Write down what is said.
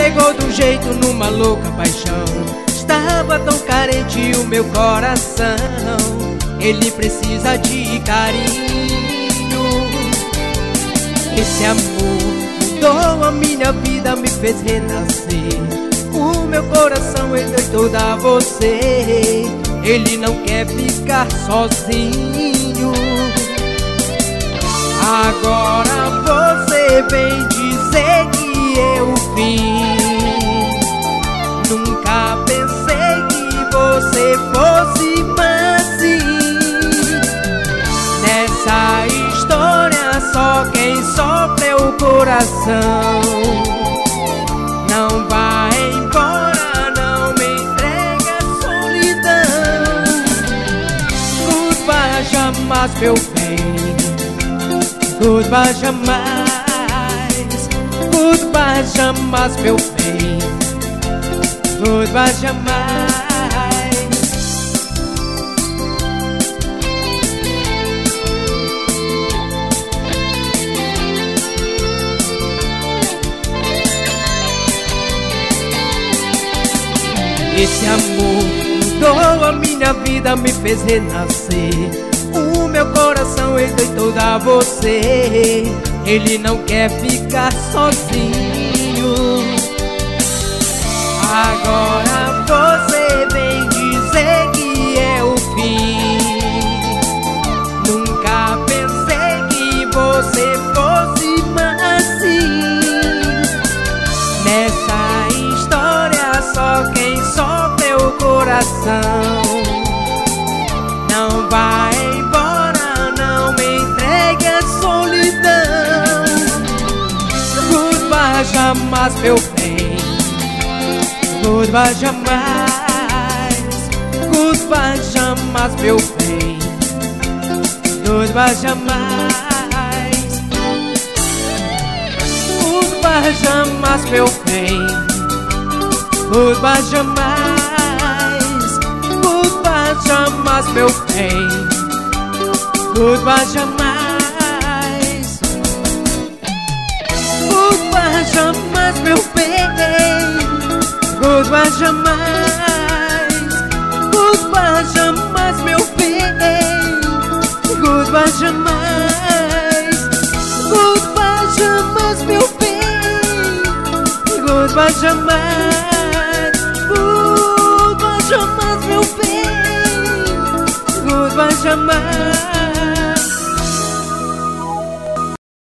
pegou de um jeito numa louca paixão. Estava tão carente o meu coração. Ele precisa de carinho. Esse amor mudou a minha vida, me fez renascer. O meu coração endoidou a você. Ele não quer ficar sozinho. Agora você vem dizer que eu vim. Nunca pensei que você fosse mansinho. Nessa história só quem sofre é o coração. Não vai embora, não me entregue a solidão. Goodbye jamais, meu bem. Goodbye jamais. Goodbye jamais, meu bem. Goodbye jamais. Esse amor mudou a minha vida, me fez renascer. O meu coração endoidou a você. Ele não quer ficar sozinho. Agora você vem dizer que é o fim. Nunca pensei que você fosse mansinho. Nessa história só quem sofre é o coração. Não vai embora, não me entregue a solidão. Goodbye jamais, meu bem. Goodbye jamais. Goodbye jamais, meu bem. Goodbye jamais. Goodbye jamais, meu bem. Goodbye jamais. Goodbye jamais, meu bem. Goodbye jamais. Goodbye jamais, meu bem. Goodbye jamais. Goodbye jamais, meu bem. Goodbye jamais. Goodbye jamais, meu bem. Goodbye jamais. Goodbye jamais, meu bem. Goodbye jamais.